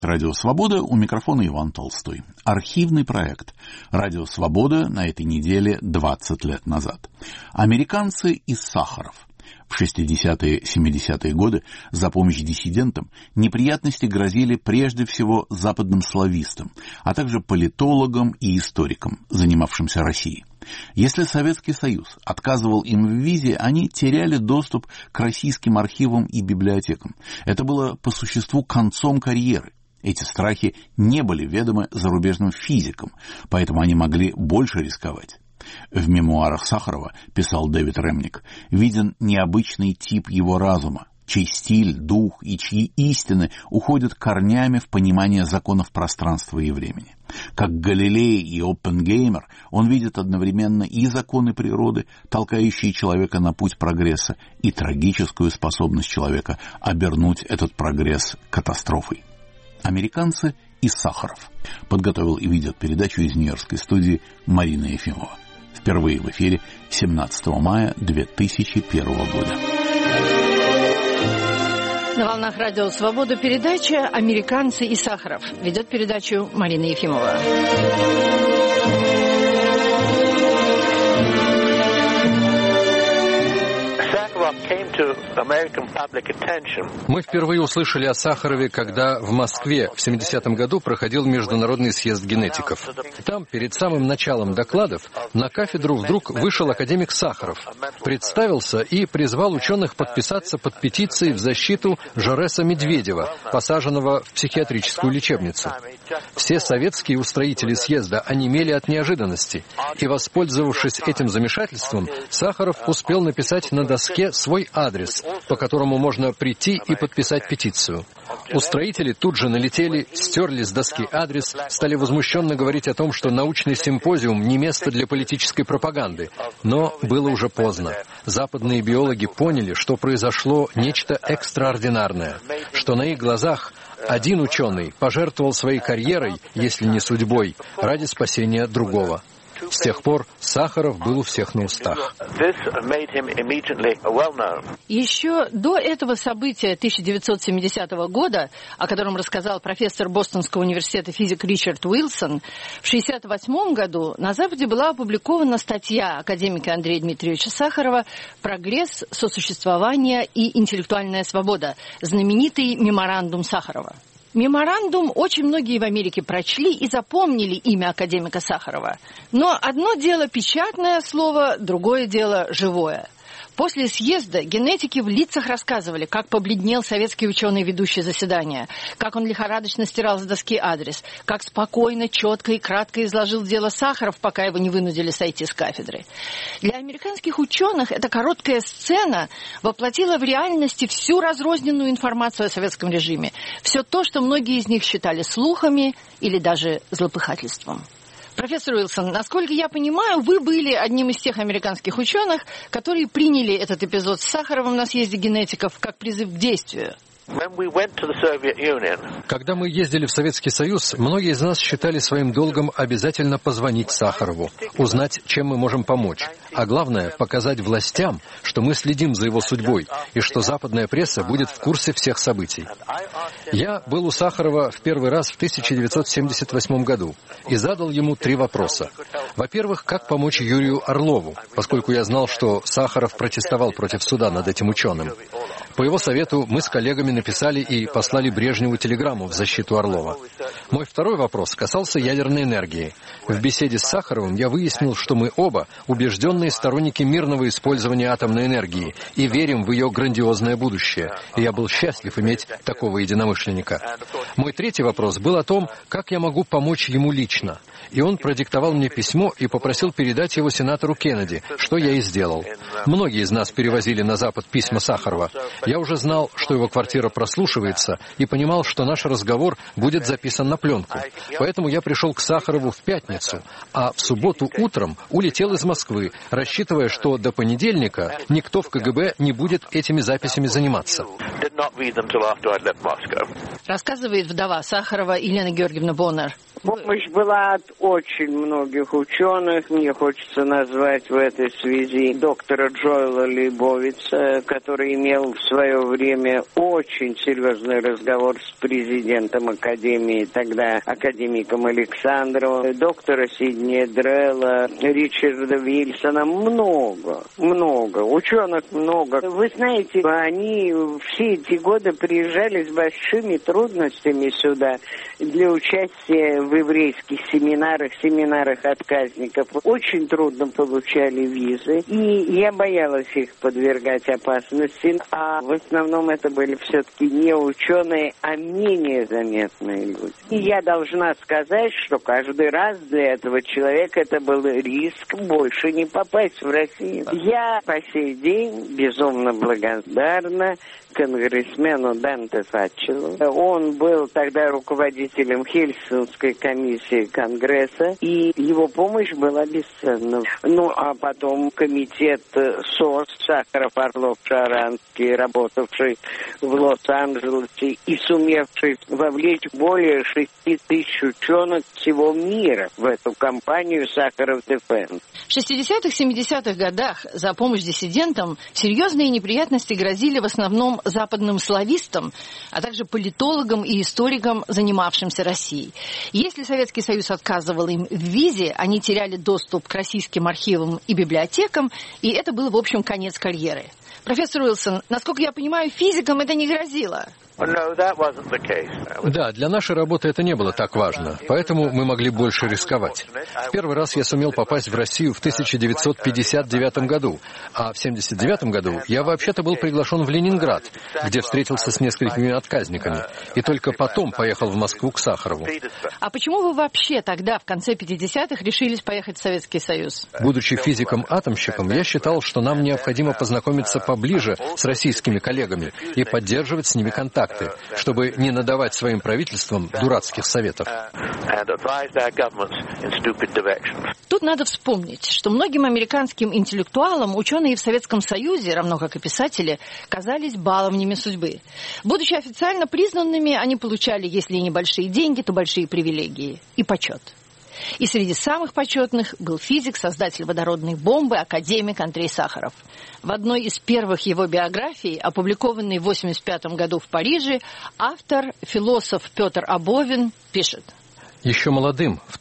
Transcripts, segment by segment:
Радио «Свобода», у микрофона Иван Толстой. Архивный проект. Радио «Свобода» на этой неделе 20 лет назад. Американцы из Сахаров. В 60-е, 70-е годы за помощь диссидентам неприятности грозили прежде всего западным славистам, а также политологам и историкам, занимавшимся Россией. Если Советский Союз отказывал им в визе, они теряли доступ к российским архивам и библиотекам. Это было по существу концом карьеры. Эти страхи не были ведомы зарубежным физикам, поэтому они могли больше рисковать. В мемуарах Сахарова, писал Дэвид Ремник, виден необычный тип его разума, чей стиль, дух и чьи истины уходят корнями в понимание законов пространства и времени. Как Галилей и Оппенгеймер, он видит одновременно и законы природы, толкающие человека на путь прогресса, и трагическую способность человека обернуть этот прогресс катастрофой. Американцы из Сахаров. Подготовил и ведет передачу из Нью-Йоркской студии Марина Ефимова. Впервые в эфире 17 мая 2001 года. На волнах радио «Свобода» передача «Американцы из Сахаров». Ведет передачу Марина Ефимова. Мы впервые услышали о Сахарове, когда в Москве в 70-м году проходил Международный съезд генетиков. Там, перед самым началом докладов, на кафедру вдруг вышел академик Сахаров, представился и призвал ученых подписаться под петицией в защиту Жореса Медведева, посаженного в психиатрическую лечебницу. Все советские устроители съезда онемели от неожиданности, и, воспользовавшись этим замешательством, Сахаров успел написать на доске свой адрес, по которому можно прийти и подписать петицию. Устроители тут же налетели, стерли с доски адрес, стали возмущенно говорить о том, что научный симпозиум не место для политической пропаганды. Но было уже поздно. Западные биологи поняли, что произошло нечто экстраординарное, что на их глазах один ученый пожертвовал своей карьерой, если не судьбой, ради спасения другого. С тех пор Сахаров был у всех на устах. Еще до этого события 1970 года, о котором рассказал профессор Бостонского университета физик Ричард Уилсон, в 1968 году на Западе была опубликована статья академика Андрея Дмитриевича Сахарова «Прогресс, сосуществование и интеллектуальная свобода», знаменитый меморандум Сахарова. Меморандум очень многие в Америке прочли и запомнили имя академика Сахарова. Но одно дело печатное слово, другое дело живое. После съезда генетики в лицах рассказывали, как побледнел советский ученый, ведущий заседания, как он лихорадочно стирал с доски адрес, как спокойно, четко и кратко изложил дело Сахаров, пока его не вынудили сойти с кафедры. Для американских ученых эта короткая сцена воплотила в реальности всю разрозненную информацию о советском режиме, все то, что многие из них считали слухами или даже злопыхательством. Профессор Уилсон, насколько я понимаю, вы были одним из тех американских ученых, которые приняли этот эпизод с Сахаровым на съезде генетиков как призыв к действию. Когда мы ездили в Советский Союз, многие из нас считали своим долгом обязательно позвонить Сахарову, узнать, чем мы можем помочь, а главное, показать властям, что мы следим за его судьбой и что западная пресса будет в курсе всех событий. Я был у Сахарова в первый раз в 1978 году и задал ему 3 вопроса. Во-первых, как помочь Юрию Орлову, поскольку я знал, что Сахаров протестовал против суда над этим ученым. По его совету мы с коллегами написали и послали Брежневу телеграмму в защиту Орлова. Мой второй вопрос касался ядерной энергии. В беседе с Сахаровым я выяснил, что мы оба убежденные сторонники мирного использования атомной энергии и верим в ее грандиозное будущее. И я был счастлив иметь такого единомышленника. Мой третий вопрос был о том, как я могу помочь ему лично. И он продиктовал мне письмо и попросил передать его сенатору Кеннеди, что я и сделал. Многие из нас перевозили на Запад письма Сахарова. Я уже знал, что его квартира прослушивается, и понимал, что наш разговор будет записан на пленку. Поэтому я пришел к Сахарову в пятницу, а в субботу утром улетел из Москвы, рассчитывая, что до понедельника никто в КГБ не будет этими записями заниматься. Рассказывает вдова Сахарова Елена Георгиевна Боннер. Помощь была от очень многих ученых. Мне хочется назвать в этой связи доктора Джоэла Лейбовица, который имел в свое время очень серьезный разговор с президентом Академии, тогда академиком Александровым, доктора Сиднея Дрелла, Ричарда Уилсона, много, ученых много. Вы знаете, они все эти годы приезжали с большими трудностями сюда для участия в еврейских семинарах отказников. Очень трудно получали визы, и я боялась их подвергать опасности, а в основном это были все-таки не ученые, а менее заметные люди. И я должна сказать, что каждый раз для этого человека это был риск больше не попасть в Россию. Я по сей день безумно благодарна конгрессмену Данте Фатчелу. Он был тогда руководителем Хельсинской комиссии Конгресса, и его помощь была бесценна. Ну, а потом комитет СОС, Сахаров, Орлов, Шаранский, работавший в Лос-Анджелесе и сумевший вовлечь более 6 тысяч ученых всего мира в эту кампанию Сахаров Дефенс. В 60-х, 70-х годах за помощь диссидентам серьезные неприятности грозили в основном западным славистам, а также политологам и историкам, занимавшимся Россией. Если Советский Союз отказывал им в визе, они теряли доступ к российским архивам и библиотекам, и это был, в общем, конец карьеры. Профессор Уилсон, насколько я понимаю, физикам это не грозило. Да, для нашей работы это не было так важно, поэтому мы могли больше рисковать. В первый раз я сумел попасть в Россию в 1959 году, а в 1979 году я вообще-то был приглашен в Ленинград, где встретился с несколькими отказниками, и только потом поехал в Москву к Сахарову. А почему вы вообще тогда, в конце 50-х, решились поехать в Советский Союз? Будучи физиком-атомщиком, я считал, что нам необходимо познакомиться поближе с российскими коллегами и поддерживать с ними контакты, чтобы не надавать своим правительствам дурацких советов. Тут надо вспомнить, что многим американским интеллектуалам ученые в Советском Союзе, равно как и писатели, казались баловнями судьбы. Будучи официально признанными, они получали, если и небольшие деньги, то большие привилегии и почет. И среди самых почетных был физик, создатель водородной бомбы, академик Андрей Сахаров. В одной из первых его биографий, опубликованной в 1985 году в Париже, автор, философ Петр Абовин пишет: Еще молодым, в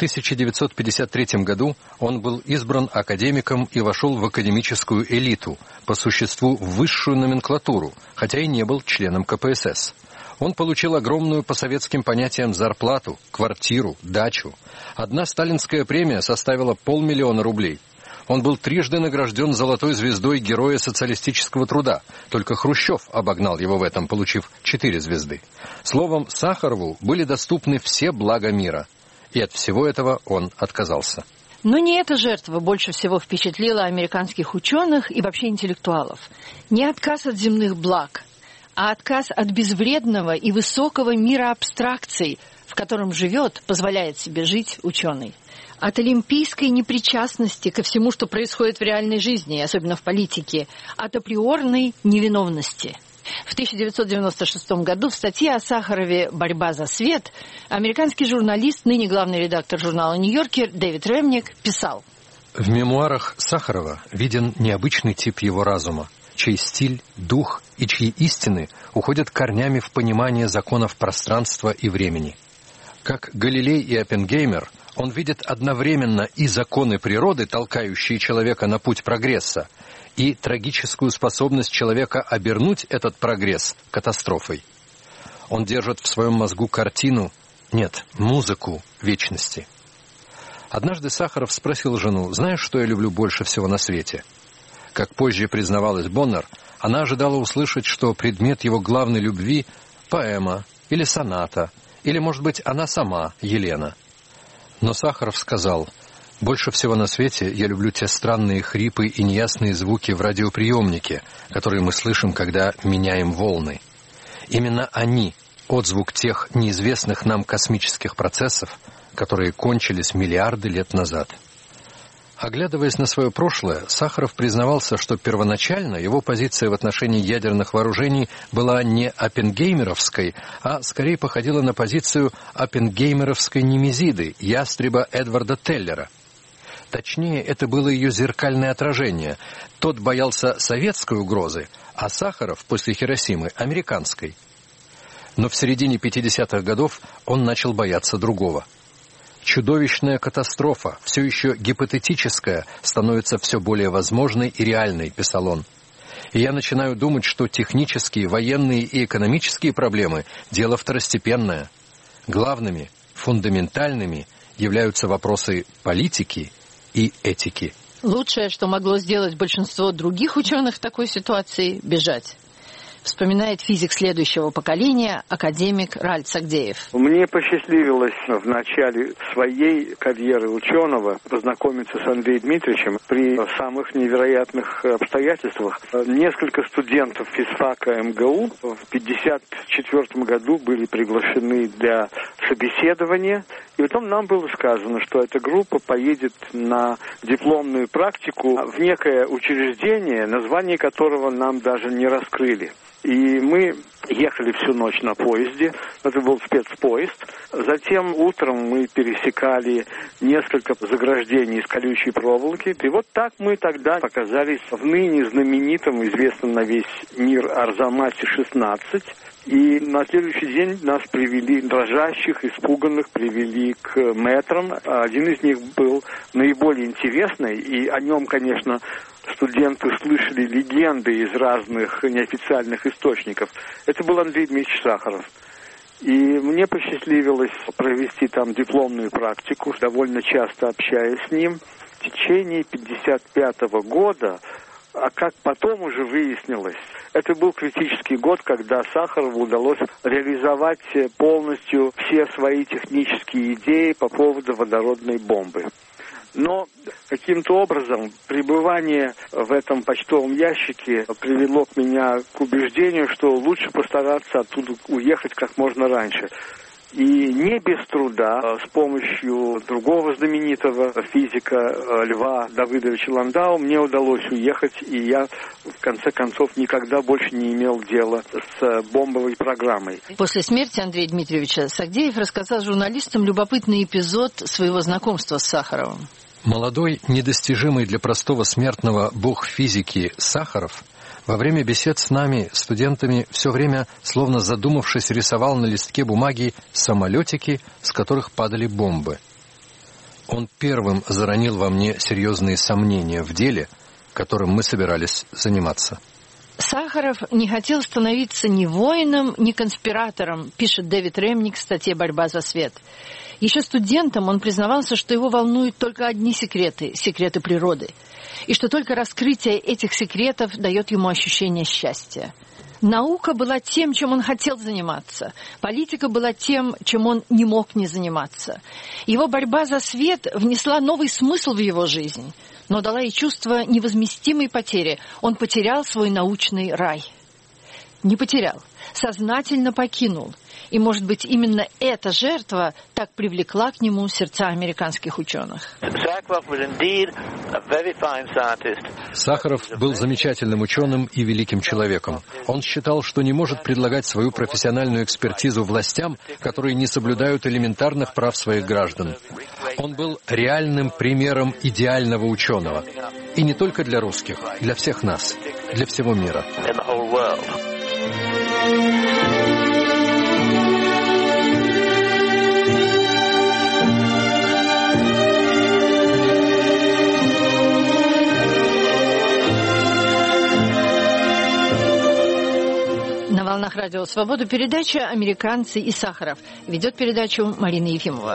1953 году, он был избран академиком и вошел в академическую элиту, по существу в высшую номенклатуру, хотя и не был членом КПСС. Он получил огромную по советским понятиям зарплату, квартиру, дачу. Одна сталинская премия составила 500 000 рублей. Он был трижды награжден золотой звездой Героя социалистического труда. Только Хрущев обогнал его в этом, получив 4 звезды. Словом, Сахарову были доступны все блага мира. И от всего этого он отказался. Но не эта жертва больше всего впечатлила американских ученых и вообще интеллектуалов. Не отказ от земных благ, а отказ от безвредного и высокого мира абстракций, в котором живет, позволяет себе жить ученый. От олимпийской непричастности ко всему, что происходит в реальной жизни, особенно в политике, от априорной невиновности. В 1996 году в статье о Сахарове «Борьба за свет» американский журналист, ныне главный редактор журнала «Нью-Йоркер» Дэвид Ремник писал: В мемуарах Сахарова виден необычный тип его разума, чей стиль, дух и чьи истины уходят корнями в понимание законов пространства и времени. Как Галилей и Оппенгеймер, он видит одновременно и законы природы, толкающие человека на путь прогресса, и трагическую способность человека обернуть этот прогресс катастрофой. Он держит в своем мозгу картину, нет, музыку вечности. Однажды Сахаров спросил жену: «Знаешь, что я люблю больше всего на свете?» Как позже признавалась Боннер, она ожидала услышать, что предмет его главной любви — поэма или соната, или, может быть, она сама, Елена. Но Сахаров сказал: «Больше всего на свете я люблю те странные хрипы и неясные звуки в радиоприемнике, которые мы слышим, когда меняем волны. Именно они — отзвук тех неизвестных нам космических процессов, которые кончились миллиарды лет назад». Оглядываясь на свое прошлое, Сахаров признавался, что первоначально его позиция в отношении ядерных вооружений была не оппенгеймеровской, а скорее походила на позицию оппенгеймеровской немезиды, ястреба Эдварда Теллера. Точнее, это было ее зеркальное отражение. Тот боялся советской угрозы, а Сахаров после Хиросимы – американской. Но в середине 50-х годов он начал бояться другого. Чудовищная катастрофа, все еще гипотетическая, становится все более возможной и реальной, писал он. И я начинаю думать, что технические, военные и экономические проблемы – дело второстепенное. Главными, фундаментальными являются вопросы политики и этики. Лучшее, что могло сделать большинство других ученых в такой ситуации – бежать. Вспоминает физик следующего поколения, академик Рааль Сагдеев. Мне посчастливилось в начале своей карьеры ученого познакомиться с Андреем Дмитриевичем при самых невероятных обстоятельствах. Несколько студентов физфака МГУ в 1954 году были приглашены для собеседования. И потом нам было сказано, что эта группа поедет на дипломную практику в некое учреждение, название которого нам даже не раскрыли. И мы ехали всю ночь на поезде, это был спецпоезд. Затем утром мы пересекали несколько заграждений из колючей проволоки. И вот так мы тогда оказались в ныне знаменитом, известном на весь мир Арзамасе-16. И на следующий день нас привели, дрожащих, испуганных, привели к мэтрам. Один из них был наиболее интересный, и о нем, конечно, студенты слышали легенды из разных неофициальных источников. Это был Андрей Дмитриевич Сахаров. И мне посчастливилось провести там дипломную практику, довольно часто общаясь с ним. В течение 1955 года, а как потом уже выяснилось, это был критический год, когда Сахарову удалось реализовать полностью все свои технические идеи по поводу водородной бомбы. Но каким-то образом пребывание в этом почтовом ящике привело меня к убеждению, что лучше постараться оттуда уехать как можно раньше. И не без труда, с помощью другого знаменитого физика Льва Давыдовича Ландау, мне удалось уехать, и я, в конце концов, никогда больше не имел дела с бомбовой программой. После смерти Андрея Дмитриевича Сагдеев рассказал журналистам любопытный эпизод своего знакомства с Сахаровым. Молодой, недостижимый для простого смертного бог физики Сахаров во время бесед с нами, студентами, все время, словно задумавшись, рисовал на листке бумаги самолетики, с которых падали бомбы. Он первым заронил во мне серьезные сомнения в деле, которым мы собирались заниматься. Сахаров не хотел становиться ни воином, ни конспиратором, пишет Дэвид Ремник в статье «Борьба за свет». Еще студентом он признавался, что его волнуют только одни секреты – секреты природы, и что только раскрытие этих секретов дает ему ощущение счастья. Наука была тем, чем он хотел заниматься. Политика была тем, чем он не мог не заниматься. Его борьба за свет внесла новый смысл в его жизнь, но дала и чувство невозместимой потери. Он потерял свой научный рай. Не потерял, сознательно покинул. И, может быть, именно эта жертва так привлекла к нему сердца американских ученых. Сахаров был замечательным ученым и великим человеком. Он считал, что не может предлагать свою профессиональную экспертизу властям, которые не соблюдают элементарных прав своих граждан. Он был реальным примером идеального ученого. И не только для русских, для всех нас, для всего мира. На волнах радио «Свобода» передача «Американцы и Сахаров». Ведет передачу Марина Ефимова.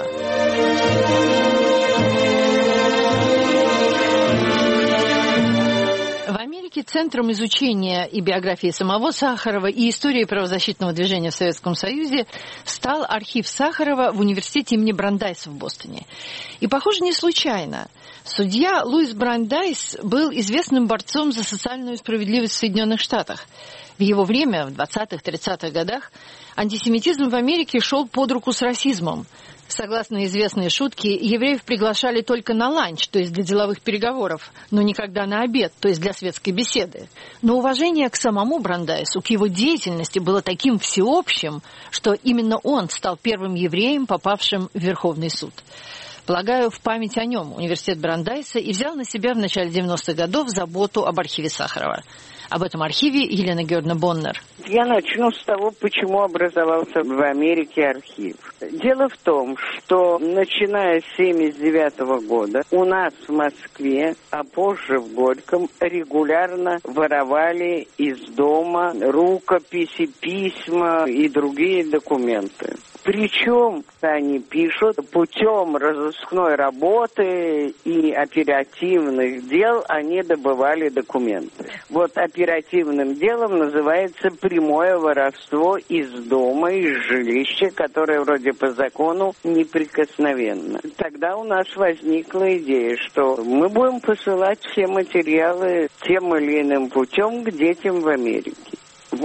В Америке центром изучения и биографии самого Сахарова и истории правозащитного движения в Советском Союзе стал архив Сахарова в университете имени Брандайса в Бостоне. И, похоже, не случайно. Судья Луис Брандайс был известным борцом за социальную справедливость в Соединенных Штатах. В его время, в 20-30-х годах, антисемитизм в Америке шел под руку с расизмом. Согласно известной шутке, евреев приглашали только на ланч, то есть для деловых переговоров, но никогда на обед, то есть для светской беседы. Но уважение к самому Брандайсу, к его деятельности было таким всеобщим, что именно он стал первым евреем, попавшим в Верховный суд. Полагаю, в память о нем университет Брандайса и взял на себя в начале 90-х годов заботу об архиве Сахарова. Об этом архиве Елена Георгиевна-Боннер. Я начну с того, почему образовался в Америке архив. Дело в том, что начиная с 1979 года у нас в Москве, а позже в Горьком, регулярно воровали из дома рукописи, письма и другие документы. Причем они пишут, путем разыскной работы и оперативных дел они добывали документы. Вот оперативным делом называется прямое воровство из дома, из жилища, которое вроде по закону неприкосновенно. Тогда у нас возникла идея, что мы будем посылать все материалы тем или иным путем к детям в Америке. В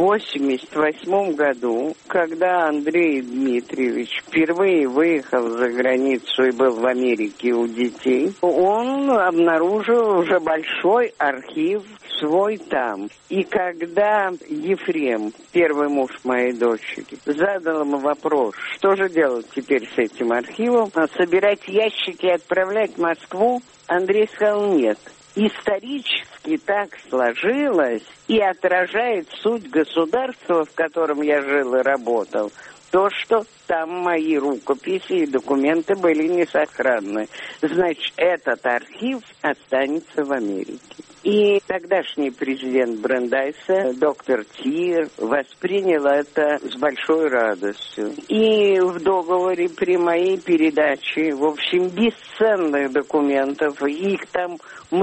1988 году, когда Андрей Дмитриевич впервые выехал за границу и был в Америке у детей, он обнаружил уже большой архив свой там. И когда Ефрем, первый муж моей дочери, задал ему вопрос, что же делать теперь с этим архивом, собирать ящики и отправлять в Москву, Андрей сказал нет. Исторически так сложилось и отражает суть государства, в котором я жил и работал, то, что там мои рукописи и документы были не сохранны. Значит, этот архив останется в Америке. И тогдашний президент Брандайса, доктор Тир, воспринял это с большой радостью. И в договоре при моей передаче, в общем, бесценных документов, их там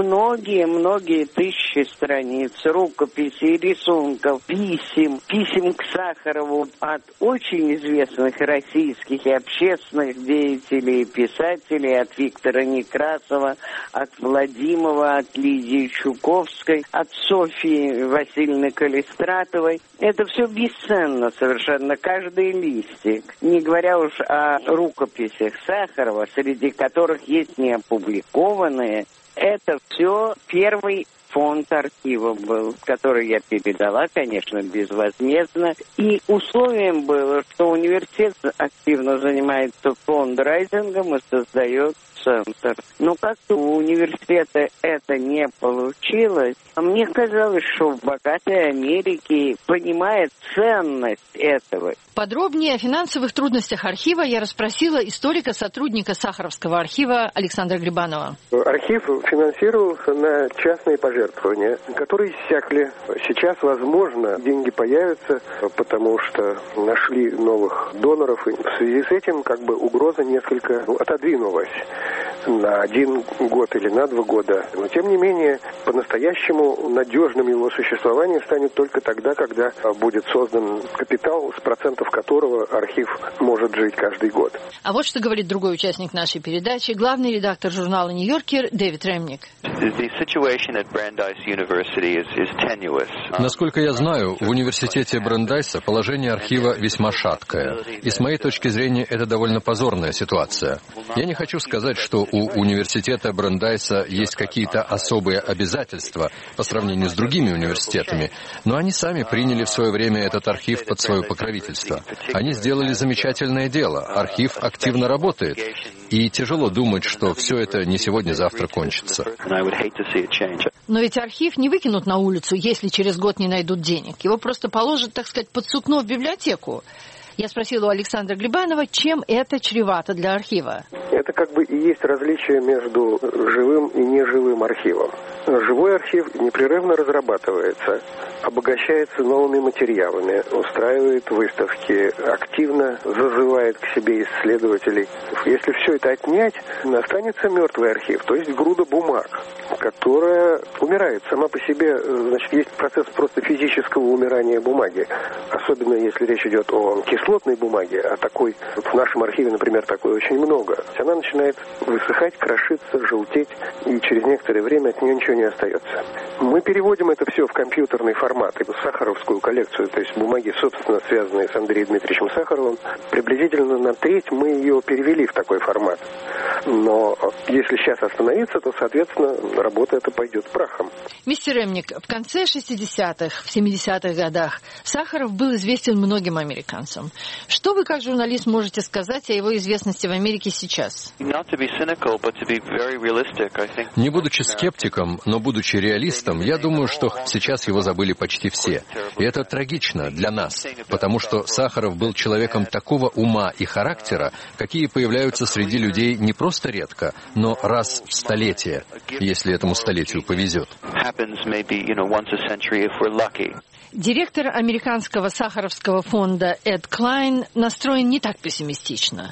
многие тысячи страниц, рукописей, рисунков, писем к Сахарову от очень известных российских и общественных деятелей, писателей, от Виктора Некрасова, от Владимира, от Лидии Чуковской, от Софьи Васильевны Калистратовой. Это все бесценно совершенно, каждый листик. Не говоря уж о рукописях Сахарова, среди которых есть неопубликованные. Это все первый фонд архива был, который я передала, конечно, безвозмездно. И условием было, что университет активно занимается фондрайзингом и создает центр. Но как-то у университета это не получилось. Мне казалось, что в богатой Америке понимает ценность этого. Подробнее о финансовых трудностях архива я расспросила историка-сотрудника Сахаровского архива Александра Грибанова. Архив финансировался на частные пожертвования, которые иссякли. Сейчас, возможно, деньги появятся, потому что нашли новых доноров. И в связи с этим угроза несколько отодвинулась на 1 год или на 2 года. Но, тем не менее, по-настоящему надежным его существование станет только тогда, когда будет создан капитал, с процентов которого архив может жить каждый год. А вот что говорит другой участник нашей передачи, главный редактор журнала «Нью-Йоркер» Дэвид Ремник. Насколько я знаю, в университете Брандайса положение архива весьма шаткое. И с моей точки зрения, это довольно позорная ситуация. Я не хочу сказать, что у университета Брандайса есть какие-то особые обязательства по сравнению с другими университетами, но они сами приняли в свое время этот архив под свое покровительство. Они сделали замечательное дело. Архив активно работает. И тяжело думать, что все это не сегодня-завтра кончится. Но ведь архив не выкинут на улицу, если через год не найдут денег. Его просто положат, так сказать, под сукно в библиотеку. Я спросила у Александра Грибанова, чем это чревато для архива. Это и есть различие между живым и неживым архивом. Живой архив непрерывно разрабатывается, обогащается новыми материалами, устраивает выставки, активно зазывает к себе исследователей. Если все это отнять, останется мертвый архив, то есть груда бумаг, которая умирает сама по себе. Значит, есть процесс просто физического умирания бумаги, особенно если речь идет о кислотной бумаге, а такой, в нашем архиве, например, такой очень много. Она начинает высыхать, крошиться, желтеть, и через некоторое время от нее ничего не остается. Мы переводим это все в компьютерный формат, в сахаровскую коллекцию, то есть бумаги, собственно, связанные с Андреем Дмитриевичем Сахаровым. Приблизительно на треть мы ее перевели в такой формат. Но если сейчас остановиться, то, соответственно, работа эта пойдет прахом. Мистер Ремник, в конце 60-х, в 70-х годах Сахаров был известен многим американцам. Что вы, как журналист, можете сказать о его известности в Америке сейчас? сейчас. Не будучи скептиком, но будучи реалистом, я думаю, что сейчас его забыли почти все. И это трагично для нас, потому что Сахаров был человеком такого ума и характера, какие появляются среди людей не просто редко, но раз в столетие, если этому столетию повезет. Директор американского сахаровского фонда Эд Клайн настроен не так пессимистично.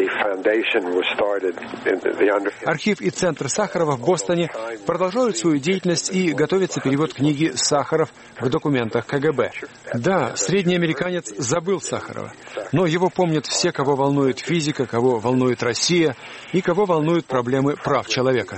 Архив и центр Сахарова в Бостоне продолжают свою деятельность и готовится перевод книги «Сахаров» в документах КГБ. Да, средний американец забыл Сахарова, но его помнят все, кого волнует физика, кого волнует Россия и кого волнуют проблемы прав человека.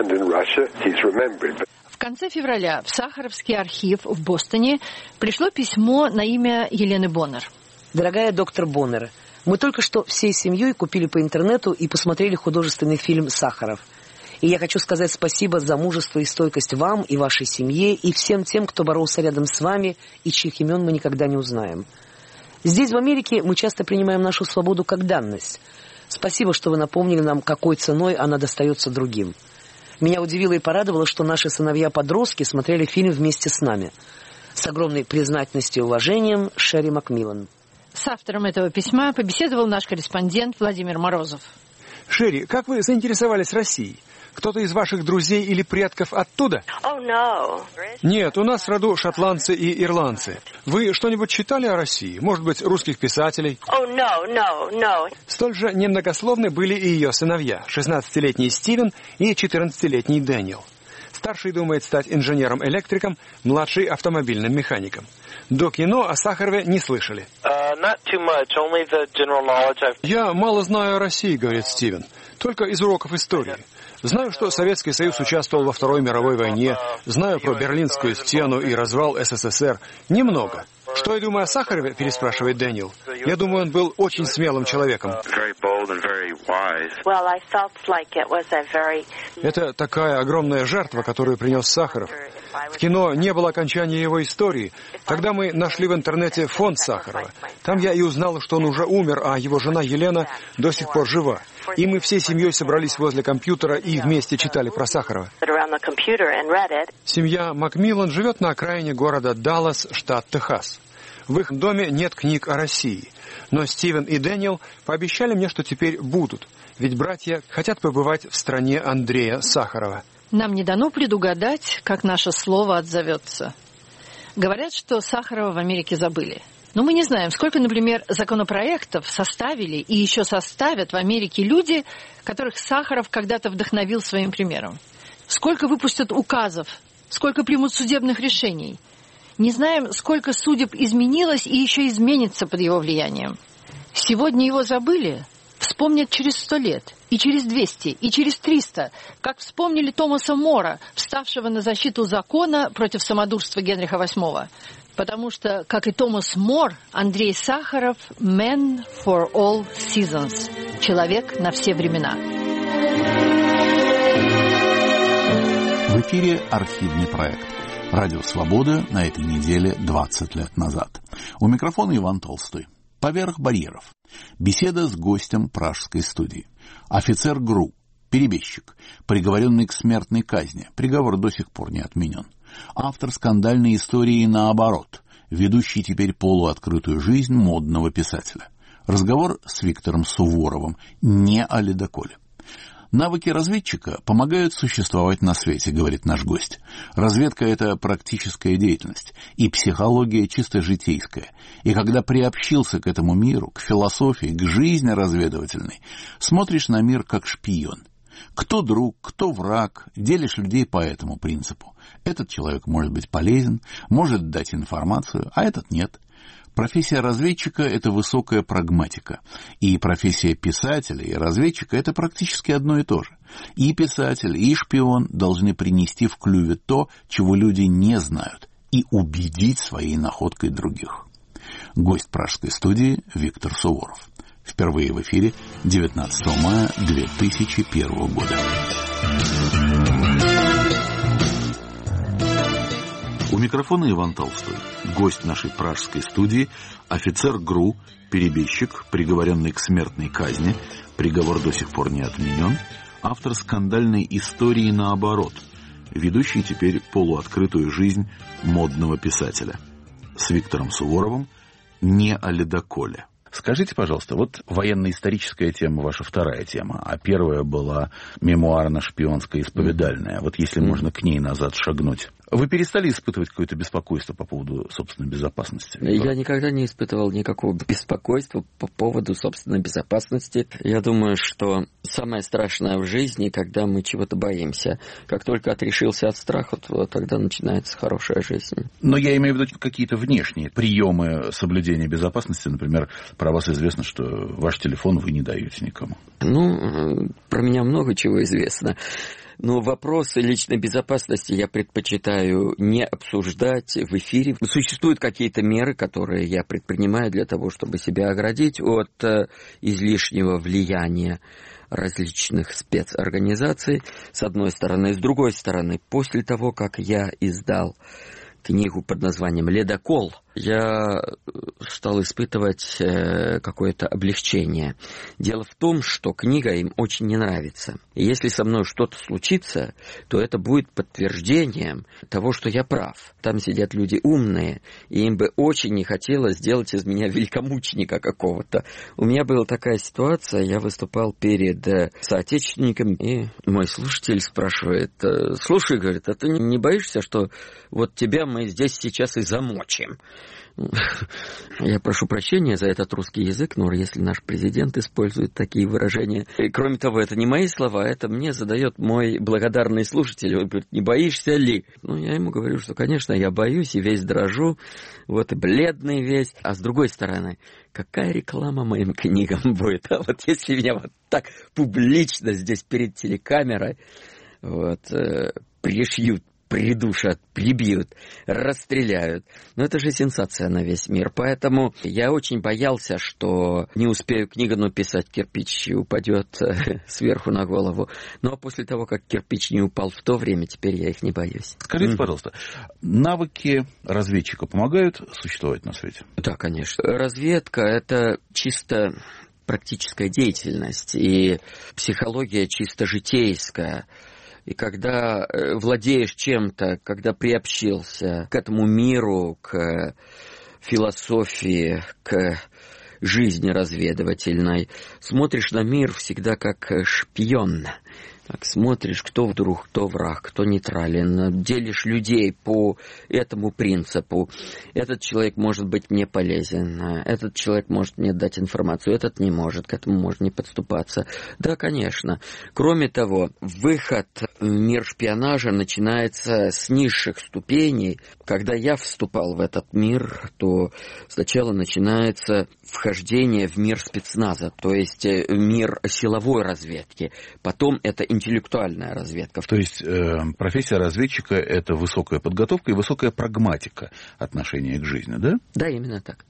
В конце февраля в Сахаровский архив в Бостоне пришло письмо на имя Елены Боннер. Дорогая доктор Боннер, мы только что всей семьей купили по интернету и посмотрели художественный фильм «Сахаров». И я хочу сказать спасибо за мужество и стойкость вам и вашей семье, и всем тем, кто боролся рядом с вами, и чьих имен мы никогда не узнаем. Здесь, в Америке, мы часто принимаем нашу свободу как данность. Спасибо, что вы напомнили нам, какой ценой она достается другим. Меня удивило и порадовало, что наши сыновья-подростки смотрели фильм вместе с нами. С огромной признательностью и уважением, Шерри Макмиллан. С автором этого письма побеседовал наш корреспондент Владимир Морозов. Шерри, как вы заинтересовались Россией? Кто-то из ваших друзей или предков оттуда? Нет, у нас в роду шотландцы и ирландцы. Вы что-нибудь читали о России? Может быть, русских писателей? Столь же немногословны были и ее сыновья, 16-летний Стивен и 14-летний Дэниел. Старший думает стать инженером-электриком, младший — автомобильным механиком. До кино о Сахарове не слышали. Я мало знаю о России, говорит Стивен, только из уроков истории. Знаю, что Советский Союз участвовал во Второй мировой войне, знаю про Берлинскую стену и развал СССР. Немного. Что я думаю о Сахарове, переспрашивает Дэниел. Я думаю, он был очень смелым человеком. Это такая огромная жертва, которую принес Сахаров. В кино не было окончания его истории. Тогда мы нашли в интернете фонд Сахарова. Там я и узнал, что он уже умер, а его жена Елена до сих пор жива. И мы всей семьей собрались возле компьютера и вместе читали про Сахарова. Семья Макмиллан живет на окраине города Даллас, штат Техас. В их доме нет книг о России. Но Стивен и Дэниел пообещали мне, что теперь будут. Ведь братья хотят побывать в стране Андрея Сахарова. Нам не дано предугадать, как наше слово отзовется. Говорят, что Сахарова в Америке забыли. Но мы не знаем, сколько, например, законопроектов составили и еще составят в Америке люди, которых Сахаров когда-то вдохновил своим примером. Сколько выпустят указов, сколько примут судебных решений. Не знаем, сколько судеб изменилось и еще изменится под его влиянием. Сегодня его забыли, вспомнят через 100 лет, и через 200, и через 300, как вспомнили Томаса Мора, вставшего на защиту закона против самодурства Генриха VIII. Потому что, как и Томас Мор, Андрей Сахаров – man for all seasons – человек на все времена. В эфире архивный проект. Радио «Свобода» на этой неделе 20 лет назад. У микрофона Иван Толстой. Поверх барьеров. Беседа с гостем пражской студии. Офицер ГРУ, перебежчик, приговоренный к смертной казни. Приговор до сих пор не отменен. Автор скандальной истории «Наоборот», ведущий теперь полуоткрытую жизнь модного писателя. Разговор с Виктором Суворовым не о ледоколе. Навыки разведчика помогают существовать на свете, говорит наш гость. Разведка — это практическая деятельность, и психология чисто житейская. И когда приобщился к этому миру, к философии, к жизни разведывательной, смотришь на мир как шпион. Кто друг, кто враг, делишь людей по этому принципу. Этот человек может быть полезен, может дать информацию, а этот нет. Профессия разведчика — это высокая прагматика. И профессия писателя и разведчика — это практически одно и то же. И писатель, и шпион должны принести в клюве то, чего люди не знают, и убедить своей находкой других. Гость пражской студии Виктор Суворов. Впервые в эфире 19 мая 2001 года. У микрофона Иван Толстой. Гость нашей пражской студии, офицер ГРУ, перебежчик, приговоренный к смертной казни, приговор до сих пор не отменен, автор скандальной истории «Наоборот», ведущий теперь полуоткрытую жизнь модного писателя. С Виктором Суворовым «Не о ледоколе». Скажите, пожалуйста, вот военно-историческая тема ваша вторая тема, а первая была мемуарно-шпионская исповедальная. Вот если можно к ней назад шагнуть. Вы перестали испытывать какое-то беспокойство по поводу собственной безопасности? Я никогда не испытывал никакого беспокойства по поводу собственной безопасности. Я думаю, что самое страшное в жизни, когда мы чего-то боимся. Как только отрешился от страха, то тогда начинается хорошая жизнь. Но я имею в виду какие-то внешние приемы соблюдения безопасности. Например, про вас известно, что ваш телефон вы не даете никому. Про меня много чего известно. Но вопросы личной безопасности я предпочитаю не обсуждать в эфире. Существуют какие-то меры, которые я предпринимаю для того, чтобы себя оградить от излишнего влияния различных спецорганизаций, с одной стороны. С другой стороны, после того, как я издал книгу под названием «Ледокол», я стал испытывать какое-то облегчение. Дело в том, что книга им очень не нравится. И если со мной что-то случится, то это будет подтверждением того, что я прав. Там сидят люди умные, и им бы очень не хотелось сделать из меня великомученика какого-то. У меня была такая ситуация, я выступал перед соотечественниками, и мой слушатель спрашивает: «Слушай, — говорит, — а ты не боишься, что вот тебя мы здесь сейчас и замочим?» Я прошу прощения за этот русский язык, но если наш президент использует такие выражения. И, кроме того, это не мои слова, это мне задает мой благодарный слушатель. Он говорит: «Не боишься ли?» Я ему говорю, что, конечно, я боюсь и весь дрожу, вот и бледный весь. А с другой стороны, какая реклама моим книгам будет? А вот если меня вот так публично здесь перед телекамерой пришьют, придушат, прибьют, расстреляют. Это же сенсация на весь мир. Поэтому я очень боялся, что не успею книгу написать, кирпич упадет сверху на голову. А после того, как кирпич не упал в то время, теперь я их не боюсь. Скажите, пожалуйста, навыки разведчика помогают существовать на свете? Да, конечно. Разведка — это чисто практическая деятельность, и психология чисто житейская. И когда владеешь чем-то, когда приобщился к этому миру, к философии, к жизни разведывательной, смотришь на мир всегда как шпион. Так смотришь, кто вдруг, кто враг, кто нейтрален. Делишь людей по этому принципу. Этот человек может быть мне полезен, этот человек может мне дать информацию, этот не может, к этому можно не подступаться. Да, конечно. Кроме того, выход в мир шпионажа начинается с низших ступеней. Когда я вступал в этот мир, то сначала начинается вхождение в мир спецназа, то есть мир силовой разведки. Потом это интеллектуальная разведка. То есть профессия разведчика — это высокая подготовка и высокая прагматика отношения к жизни, да? Да, именно так.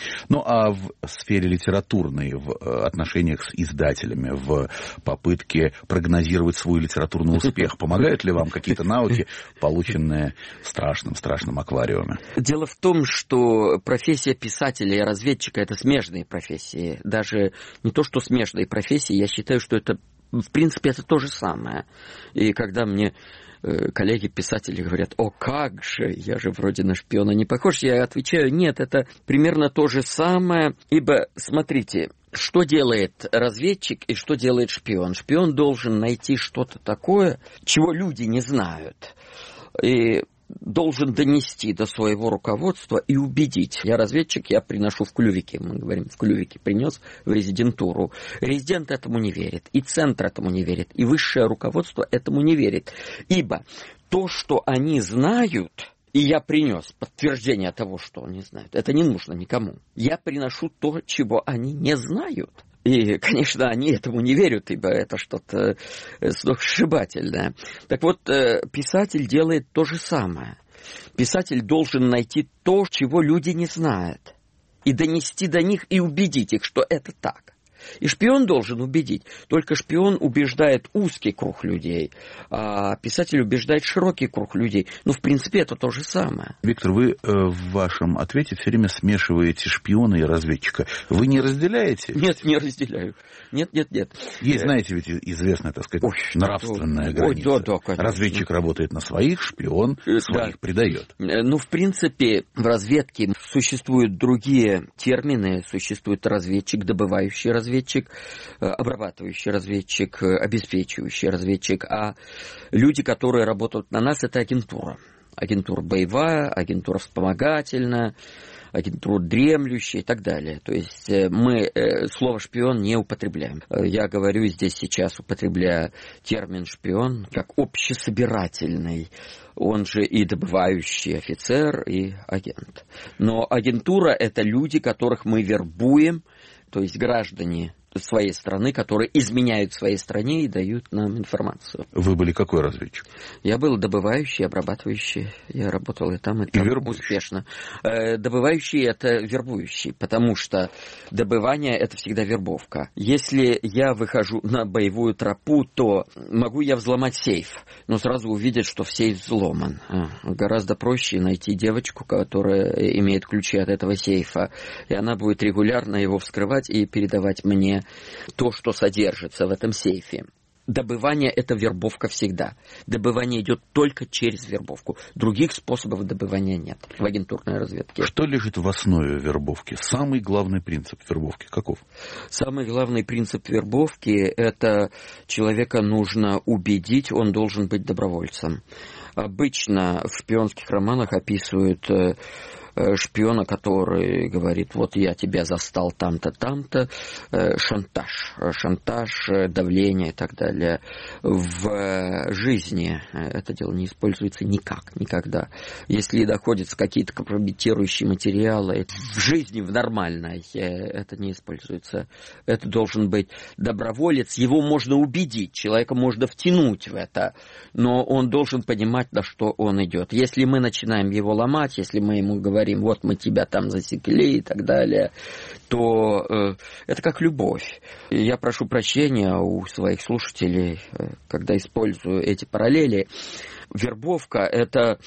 А в сфере литературной, в отношениях с издателями, в попытке прогнозировать свой литературный успех, помогают ли вам какие-то навыки, полученные в страшном аквариуме? Дело в том, что профессия писателя и разведчика — это смежные профессии. Даже не то, что смежные профессии, я считаю, что это, в принципе, это то же самое. И когда мне коллеги-писатели говорят: «О, как же, я же вроде на шпиона не похож», я отвечаю: нет, это примерно то же самое, ибо, смотрите, что делает разведчик и что делает шпион? Шпион должен найти что-то такое, чего люди не знают, и должен донести до своего руководства и убедить. Я разведчик, я приношу в клювике, мы говорим, в клювике принес в резидентуру. Резидент этому не верит, и центр этому не верит, и высшее руководство этому не верит. Ибо то, что они знают, и я принес подтверждение того, что они знают, это не нужно никому. Я приношу то, чего они не знают. И, конечно, они этому не верят, ибо это что-то сногсшибательное. Так вот, писатель делает то же самое. Писатель должен найти то, чего люди не знают, и донести до них, и убедить их, что это так. И шпион должен убедить. Только шпион убеждает узкий круг людей, а писатель убеждает широкий круг людей. Ну, в принципе, это то же самое. Виктор, вы в вашем ответе все время смешиваете шпиона и разведчика. Вы не разделяете? Нет, не разделяю. Нет. Есть, знаете, ведь известная, так сказать, нравственная граница. Да, разведчик работает на своих, шпион своих предает. Ну, в принципе, в разведке существуют другие термины. Существует разведчик, добывающий разведчик, обрабатывающий разведчик, обеспечивающий разведчик. А люди, которые работают на нас, это агентура. Агентура боевая, агентура вспомогательная, агентура дремлющая и так далее. То есть мы слово «шпион» не употребляем. Я говорю здесь сейчас, употребляя термин «шпион» как общесобирательный, он же и добывающий офицер, и агент. Но агентура – это люди, которых мы вербуем, то есть граждане своей страны, которые изменяют своей стране и дают нам информацию. Вы были какой разведчик? Я был добывающий, обрабатывающий. Я работал и там успешно. Добывающий – это вербующий, потому что добывание – это всегда вербовка. Если я выхожу на боевую тропу, то могу я взломать сейф, но сразу увидят, что сейф взломан. Гораздо проще найти девочку, которая имеет ключи от этого сейфа, и она будет регулярно его вскрывать и передавать мне то, что содержится в этом сейфе. Добывание – это вербовка всегда. Добывание идет только через вербовку. Других способов добывания нет в агентурной разведке. Что лежит в основе вербовки? Самый главный принцип вербовки каков? Самый главный принцип вербовки – это человека нужно убедить, он должен быть добровольцем. Обычно в шпионских романах описывают шпиона, который говорит, вот я тебя застал там-то, там-то, шантаж, давление и так далее. В жизни это дело не используется никогда. Если находятся какие-то компрометирующие материалы, в жизни, в нормальной, это не используется. Это должен быть доброволец, его можно убедить, человека можно втянуть в это, но он должен понимать, на что он идет. Если мы начинаем его ломать, если мы ему говорим, вот мы тебя там засекли и так далее, то это как любовь. Я прошу прощения у своих слушателей, когда использую эти параллели. Вербовка – это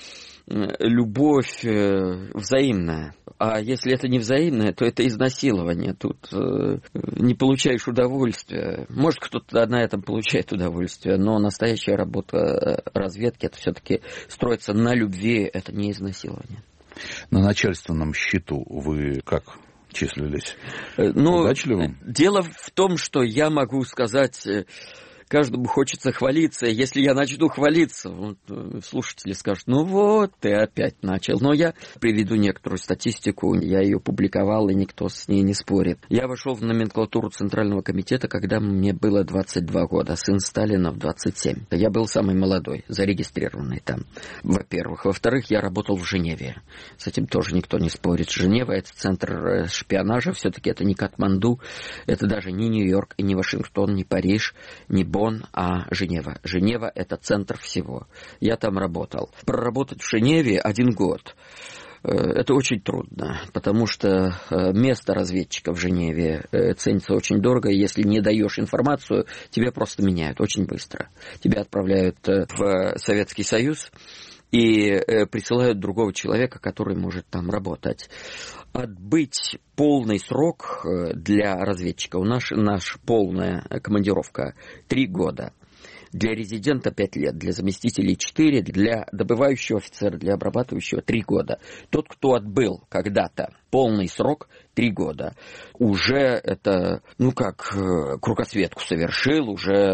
любовь взаимная. А если это не взаимное, то это изнасилование. Тут не получаешь удовольствия. Может, кто-то на этом получает удовольствие, но настоящая работа разведки – это все-таки строится на любви, это не изнасилование. На начальственном счету вы как числились? Удачливым? Дело в том, что я могу сказать, каждому хочется хвалиться. Если я начну хвалиться, слушатели скажут, ну вот, ты опять начал. Но я приведу некоторую статистику, я ее публиковал, и никто с ней не спорит. Я вошел в номенклатуру Центрального комитета, когда мне было 22 года, сын Сталина в 27. Я был самый молодой, зарегистрированный там, во-первых. Во-вторых, я работал в Женеве. С этим тоже никто не спорит. Женева – это центр шпионажа, все-таки это не Катманду, это даже не Нью-Йорк, и не Вашингтон, не Париж, не Бонн, а Женева. Женева – это центр всего. Я там работал. Проработать в Женеве 1 год – это очень трудно, потому что место разведчика в Женеве ценится очень дорого. Если не даешь информацию, тебя просто меняют очень быстро. Тебя отправляют в Советский Союз и присылают другого человека, который может там работать. Отбыть полный срок для разведчика. У нас наша полная командировка 3 года. Для резидента 5 лет, для заместителей 4, для добывающего офицера, для обрабатывающего 3 года. Тот, кто отбыл когда-то полный срок, 3 года, уже это, кругосветку совершил,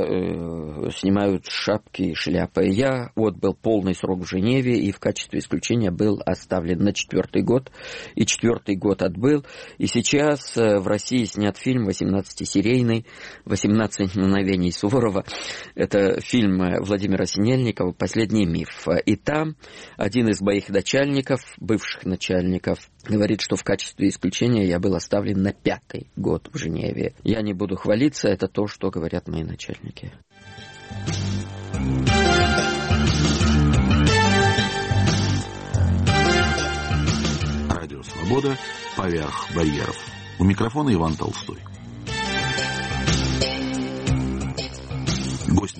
уже снимают шапки и шляпы. Я отбыл полный срок в Женеве и в качестве исключения был оставлен на 4-й год. И 4-й год отбыл. И сейчас в России снят фильм 18-серийный «18 мгновений Суворова». Это фильм Владимира Синельникова «Последний миф». И там один из моих начальников, бывших начальников, говорит, что в качестве исключения я был оставлен на 5-й год в Женеве. Я не буду хвалиться, это то, что говорят мои начальники. Радио «Свобода» поверх барьеров. У микрофона Иван Толстой.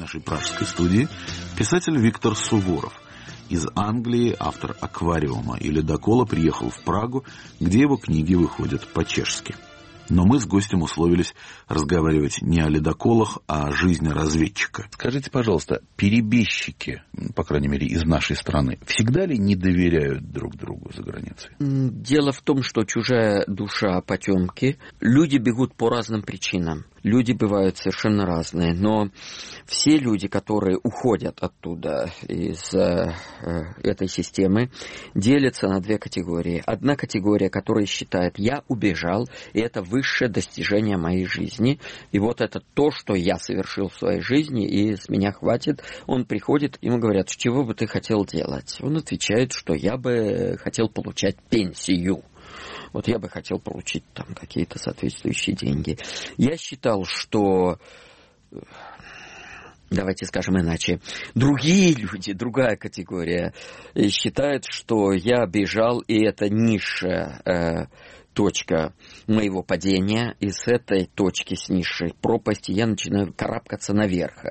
нашей пражской студии писатель Виктор Суворов. Из Англии автор «Аквариума» и «Ледокола» приехал в Прагу, где его книги выходят по-чешски. Но мы с гостем условились разговаривать не о ледоколах, а о жизни разведчика. Скажите, пожалуйста, перебежчики, по крайней мере, из нашей страны, всегда ли не доверяют друг другу за границей? Дело в том, что чужая душа потемки. Люди бегут по разным причинам. Люди бывают совершенно разные, но все люди, которые уходят оттуда, из этой системы, делятся на две категории. Одна категория, которая считает, я убежал, и это высшее достижение моей жизни, и вот это то, что я совершил в своей жизни, и с меня хватит. Он приходит, ему говорят, чего бы ты хотел делать? Он отвечает, что я бы хотел получать пенсию. Вот я бы хотел получить там какие-то соответствующие деньги. Я считал, что, давайте скажем иначе, другие люди, другая категория, считают, что я бежал, и это низшая точка моего падения, и с этой точки, с низшей пропасти, я начинаю карабкаться наверх.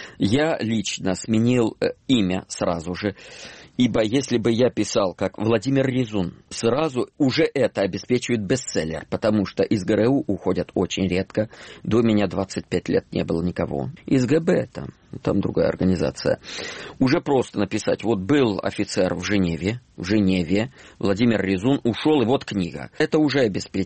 Я лично сменил имя сразу же. Ибо если бы я писал как Владимир Резун, сразу уже это обеспечивает бестселлер, потому что из ГРУ уходят очень редко. До меня 25 лет не было никого. Из ГБ там другая организация. Уже просто написать, вот был офицер в Женеве, Владимир Резун ушел, и вот книга. Это уже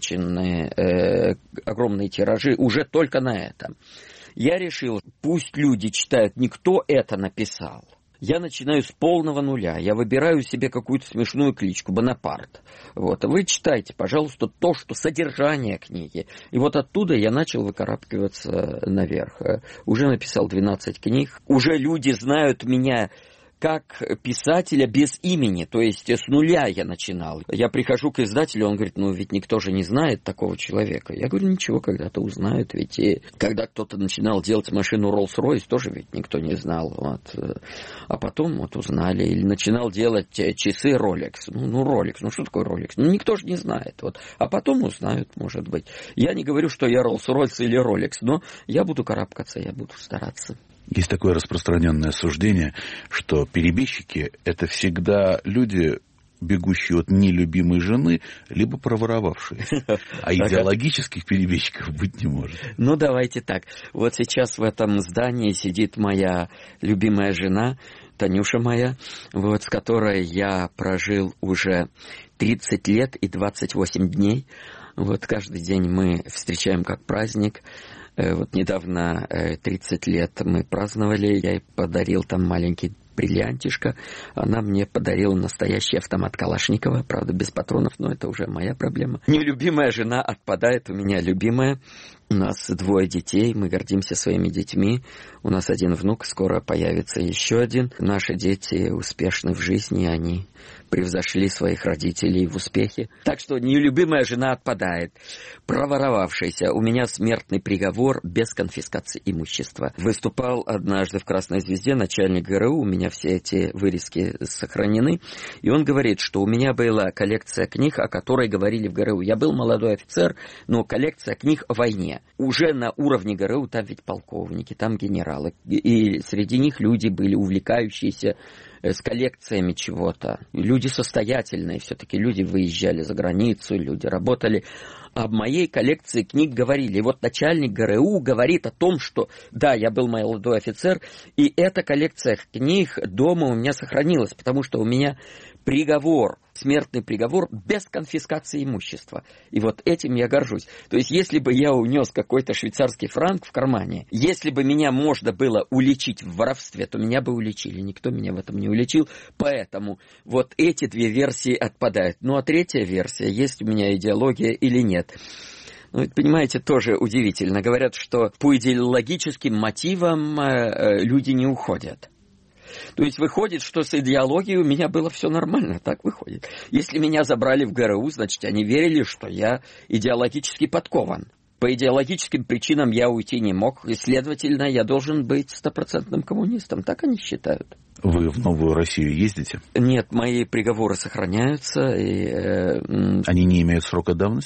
обеспеченные огромные тиражи, уже только на этом. Я решил, пусть люди читают, не кто это написал. Я начинаю с полного нуля. Я выбираю себе какую-то смешную кличку, Бонапарт. Вот. Вы читайте, пожалуйста, то, что содержание книги. И вот оттуда я начал выкарабкиваться наверх. Уже написал 12 книг. Уже люди знают меня как писателя без имени, то есть с нуля я начинал. Я прихожу к издателю, он говорит, ну ведь никто же не знает такого человека. Я говорю, ничего, когда-то узнают, ведь и когда кто-то начинал делать машину Rolls-Royce, тоже ведь никто не знал. Вот. А потом вот узнали. Или начинал делать часы Rolex. Rolex, что такое Rolex? Никто же не знает. Вот. А потом узнают, может быть. Я не говорю, что я Rolls-Royce или Rolex, но я буду карабкаться, я буду стараться. Есть такое распространенное суждение, что перебежчики – это всегда люди, бегущие от нелюбимой жены, либо проворовавшиеся. А идеологических перебежчиков быть не может. Ну, давайте так. Вот сейчас в этом здании сидит моя любимая жена, Танюша моя, вот, с которой я прожил уже 30 лет и 28 дней. Вот каждый день мы встречаем как праздник. Вот недавно 30 лет мы праздновали, я ей подарил там маленький бриллиантишко, она мне подарила настоящий автомат Калашникова, правда без патронов, но это уже моя проблема. Нелюбимая жена отпадает, у меня любимая. У нас 2 детей, мы гордимся своими детьми. У нас 1 внук, скоро появится еще 1. Наши дети успешны в жизни, они превзошли своих родителей в успехе. Так что нелюбимая жена отпадает. Проворовавшаяся. У меня смертный приговор без конфискации имущества. Выступал однажды в «Красной звезде» начальник ГРУ, у меня все эти вырезки сохранены. И он говорит, что у меня была коллекция книг, о которой говорили в ГРУ. Я был молодой офицер, но коллекция книг о войне. Уже на уровне ГРУ там ведь полковники, там генералы. И среди них люди были увлекающиеся с коллекциями чего-то. Люди состоятельные, все-таки люди выезжали за границу, люди работали. Об моей коллекции книг говорили. И вот начальник ГРУ говорит о том, что да, я был молодой офицер, и эта коллекция книг дома у меня сохранилась, потому что у меня приговор, смертный приговор без конфискации имущества. И вот этим я горжусь. То есть, если бы я унес какой-то швейцарский франк в кармане, если бы меня можно было уличить в воровстве, то меня бы уличили. Никто меня в этом не уличил. Поэтому вот эти 2 версии отпадают. Ну, а 3-я версия, есть у меня идеология или нет. Ну, понимаете, тоже удивительно. Говорят, что по идеологическим мотивам люди не уходят. То есть выходит, что с идеологией у меня было все нормально, так выходит. Если меня забрали в ГРУ, значит, они верили, что я идеологически подкован. По идеологическим причинам я уйти не мог, и, следовательно, я должен быть 100% коммунистом. Так они считают. Вы в Новую Россию ездите? Нет, мои приговоры сохраняются. Они не имеют срока давности?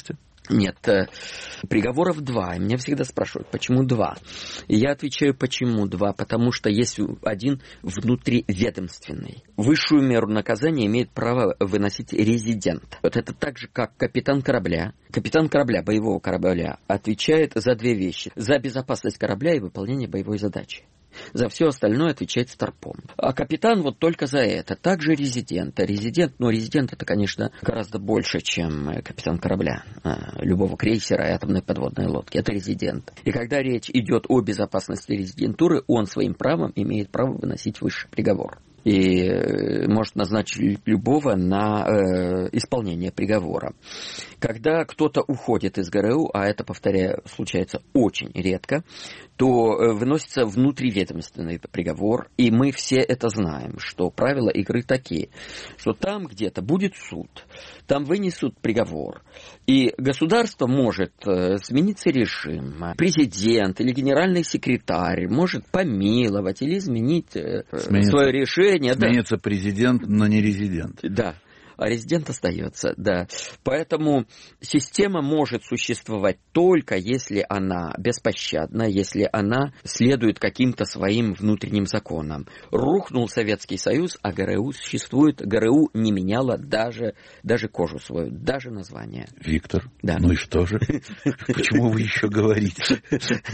Нет, приговоров 2. Меня всегда спрашивают, почему 2? И я отвечаю, почему 2? Потому что есть один внутриведомственный. Высшую меру наказания имеет право выносить резидент. Вот это так же, как капитан корабля. Капитан корабля, боевого корабля, отвечает за 2 вещи. За безопасность корабля и выполнение боевой задачи. За все остальное отвечает старпом. А капитан вот только за это. Также резидент. Резидент это, конечно, гораздо больше, чем капитан корабля, любого крейсера и атомной подводной лодки. Это резидент. И когда речь идет о безопасности резидентуры, он своим правом имеет право выносить высший приговор. И может назначить любого на исполнение приговора. Когда кто-то уходит из ГРУ, а это, повторяю, случается очень редко, то выносится внутриведомственный приговор, и мы все это знаем, что правила игры такие, что там где-то будет суд, там вынесут приговор, и государство может смениться режим, президент или генеральный секретарь может помиловать или изменить свое решение. Сменится президент, но не резидент. Да. А резидент остается, да. Поэтому система может существовать только если она беспощадна, если она следует каким-то своим внутренним законам. Рухнул Советский Союз, а ГРУ существует. ГРУ не меняла даже кожу свою, даже название. Виктор, да. Ну и что же? Почему вы еще говорите?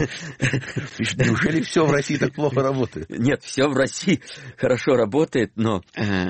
Неужели все в России так плохо работает? Нет, все в России хорошо работает, но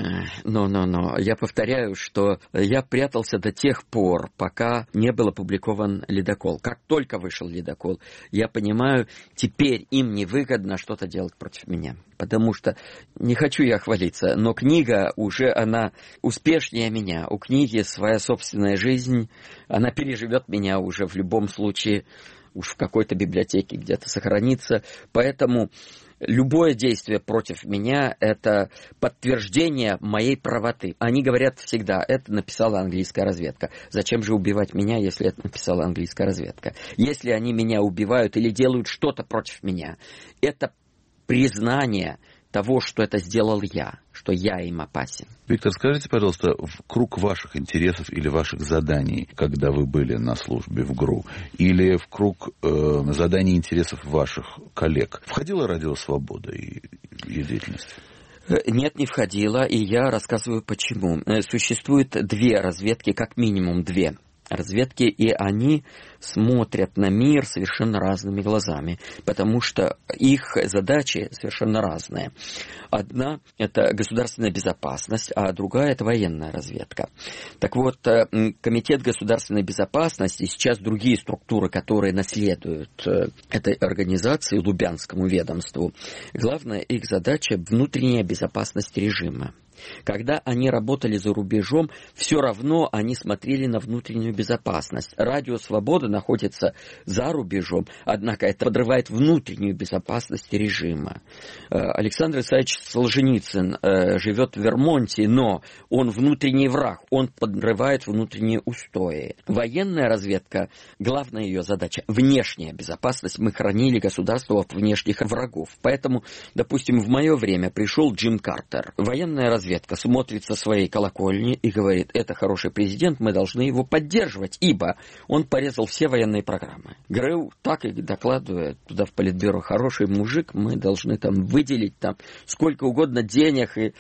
я повторяю, что я прятался до тех пор, пока не был опубликован «Ледокол». Как только вышел «Ледокол», я понимаю, теперь им невыгодно что-то делать против меня. Потому что, не хочу я хвалиться, но книга уже, она успешнее меня. У книги своя собственная жизнь, она переживет меня уже в любом случае, уж в какой-то библиотеке где-то сохранится. Поэтому любое действие против меня – это подтверждение моей правоты. Они говорят всегда, это написала английская разведка. Зачем же убивать меня, если это написала английская разведка? Если они меня убивают или делают что-то против меня, это признание того, что это сделал я, что я им опасен. Виктор, скажите, пожалуйста, в круг ваших интересов или ваших заданий, когда вы были на службе в ГРУ, или в круг заданий и интересов ваших коллег, входила радио «Свобода» и ее деятельность? Нет, не входила, и я рассказываю почему. Существует 2 разведки, как минимум 2 разведки, и они смотрят на мир совершенно разными глазами, потому что их задачи совершенно разные. Одна – это государственная безопасность, а другая – это военная разведка. Так вот, Комитет государственной безопасности, сейчас другие структуры, которые наследуют этой организации, Лубянскому ведомству, главная их задача – внутренняя безопасность режима. Когда они работали за рубежом, все равно они смотрели на внутреннюю безопасность. Радио «Свобода» находится за рубежом, однако это подрывает внутреннюю безопасность режима. Александр Исаевич Солженицын живет в Вермонте, но он внутренний враг, он подрывает внутренние устои. Военная разведка, главная ее задача – внешняя безопасность. Мы хранили государство от внешних врагов. Поэтому, допустим, в мое время пришел Джим Картер. Военная разведка смотрит со своей колокольни и говорит, это хороший президент, мы должны его поддерживать, ибо он порезал все военные программы. ГРУ так и докладывает туда в Политбюро, хороший мужик, мы должны там выделить там сколько угодно денег. И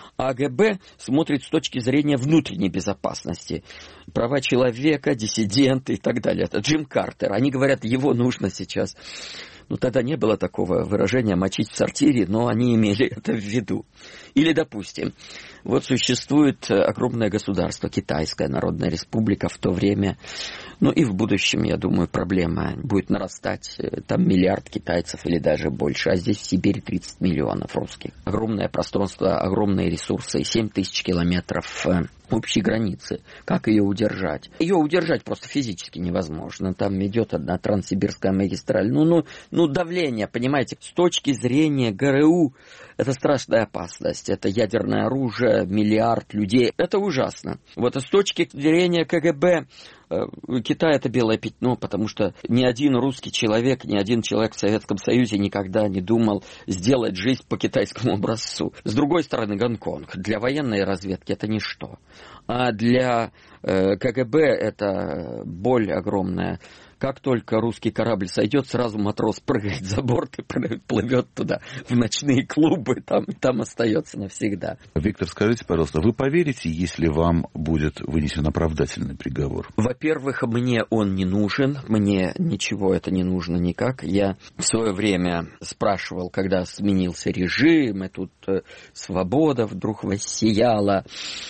АГБ смотрит с точки зрения внутренней безопасности. Права человека, диссиденты и так далее. Это Джим Картер. Они говорят, его нужно сейчас. Ну, тогда не было такого выражения «мочить в сортире», но они имели это в виду. Или, допустим, вот существует огромное государство, Китайская Народная Республика в то время, ну и в будущем, я думаю, проблема будет нарастать, там 1 миллиард китайцев или даже больше, а здесь в Сибири 30 миллионов русских. Огромное пространство, огромные ресурсы, 7 тысяч километров общей границы. Как ее удержать? Ее удержать просто физически невозможно. Там идет одна транссибирская магистраль. Ну, давление, понимаете, с точки зрения ГРУ, это страшная опасность. Это ядерное оружие, 1 миллиард людей. Это ужасно. Вот с точки зрения КГБ, Китай — это белое пятно, потому что ни один русский человек, ни один человек в Советском Союзе никогда не думал сделать жизнь по китайскому образцу. С другой стороны, Гонконг для военной разведки — это ничто. А для КГБ это боль огромная. Как только русский корабль сойдет, сразу матрос прыгает за борт и плывет туда, в ночные клубы, там остается навсегда. Виктор, скажите, пожалуйста, вы поверите, если вам будет вынесен оправдательный приговор? Во-первых, мне он не нужен, мне ничего это не нужно никак. Я в свое время спрашивал, когда сменился режим, и тут свобода вдруг воссияла.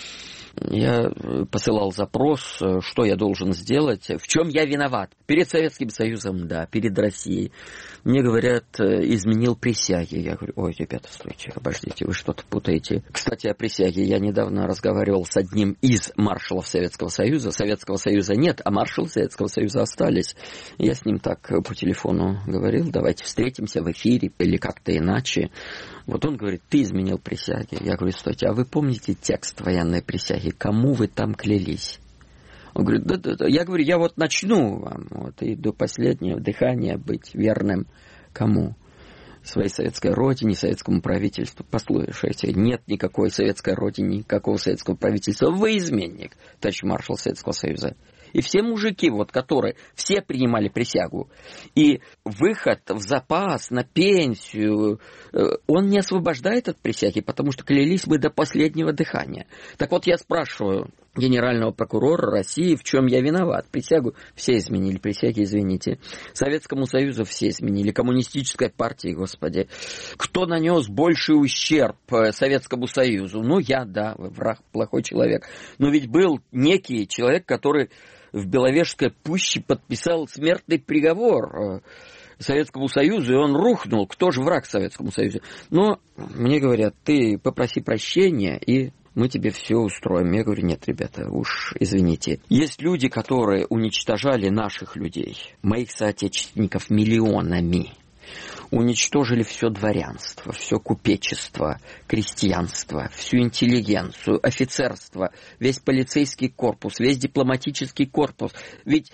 Я посылал запрос, что я должен сделать, в чем я виноват. Перед Советским Союзом, да, перед Россией. Мне говорят, изменил присяги. Я говорю, ой, ребята, стойте, обождите, вы что-то путаете. Кстати, о присяге. Я недавно разговаривал с одним из маршалов Советского Союза. Советского Союза нет, а маршалы Советского Союза остались. Я с ним так по телефону говорил, давайте встретимся в эфире или как-то иначе. Вот он говорит, ты изменил присяги. Я говорю, стойте, а вы помните текст военной присяги? Кому вы там клялись? Он говорит, да. Я говорю, я вот начну вам и до последнего дыхания быть верным кому? Своей советской родине, советскому правительству. Послушайте, нет никакой советской родины, никакого советского правительства. Вы изменник, товарищ маршал Советского Союза. И все мужики, которые все принимали присягу, и выход в запас, на пенсию, он не освобождает от присяги, потому что клялись мы до последнего дыхания. Так вот, я спрашиваю генерального прокурора России, в чем я виноват. Присягу все изменили, присяги, извините. Советскому Союзу все изменили, коммунистической партии, господи. Кто нанес больший ущерб Советскому Союзу? Я, да, враг, плохой человек. Но ведь был некий человек, который в Беловежской пуще подписал смертный приговор Советскому Союзу, и он рухнул. Кто же враг Советскому Союзу? Но мне говорят, ты попроси прощения, и мы тебе все устроим. Я говорю, нет, ребята, уж извините. Есть люди, которые уничтожали наших людей, моих соотечественников, миллионами. Уничтожили все дворянство, все купечество, крестьянство, всю интеллигенцию, офицерство, весь полицейский корпус, весь дипломатический корпус. Ведь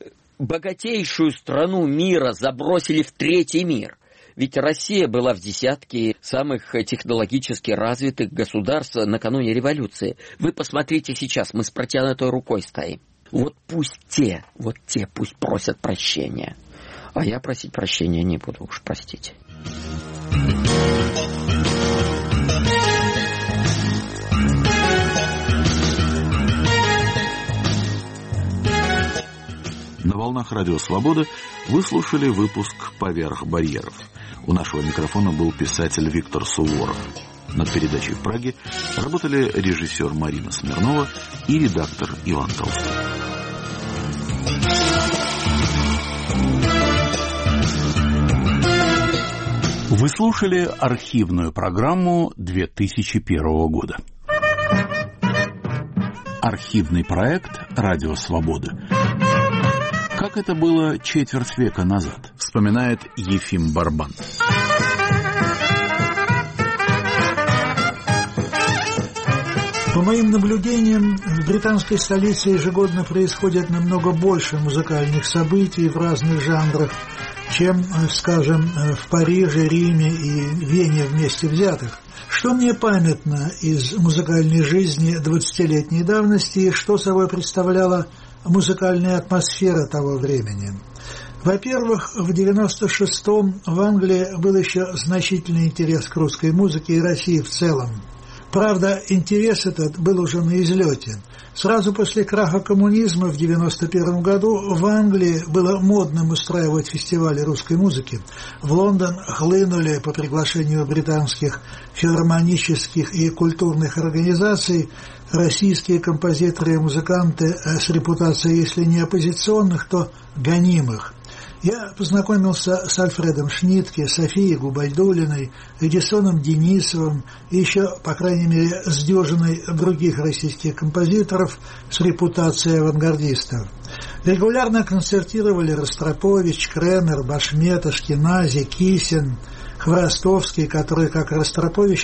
богатейшую страну мира забросили в третий мир. Ведь Россия была в десятке самых технологически развитых государств накануне революции. Вы посмотрите сейчас, мы с протянутой рукой стоим. Вот пусть те пусть просят прощения. А я просить прощения не буду, уж простите. На волнах Радио Свобода вы слушали выпуск «Поверх барьеров». У нашего микрофона был писатель Виктор Суворов. Над передачей в Праге работали режиссер Марина Смирнова и редактор Иван Толстой. Вы слушали архивную программу 2001 года. Архивный проект «Радио Свобода». Как это было четверть века назад, вспоминает Ефим Барбан. По моим наблюдениям, в британской столице ежегодно происходит намного больше музыкальных событий в разных жанрах, чем, скажем, в Париже, Риме и Вене вместе взятых. Что мне памятно из музыкальной жизни 20-летней давности и что собой представляла музыкальная атмосфера того времени? Во-первых, в 96-м в Англии был еще значительный интерес к русской музыке и России в целом. Правда, интерес этот был уже на излете. Сразу после краха коммунизма в 1991 году в Англии было модным устраивать фестивали русской музыки. В Лондон хлынули по приглашению британских филармонических и культурных организаций российские композиторы и музыканты с репутацией, если не оппозиционных, то гонимых. Я познакомился с Альфредом Шнитке, Софией Губайдуллиной, Эдисоном Денисовым и еще, по крайней мере, с дюжиной других российских композиторов с репутацией авангардистов. Регулярно концертировали Ростропович, Кремер, Башмет, Ашкенази, Кисин, Хворостовский, который, как Ростропович,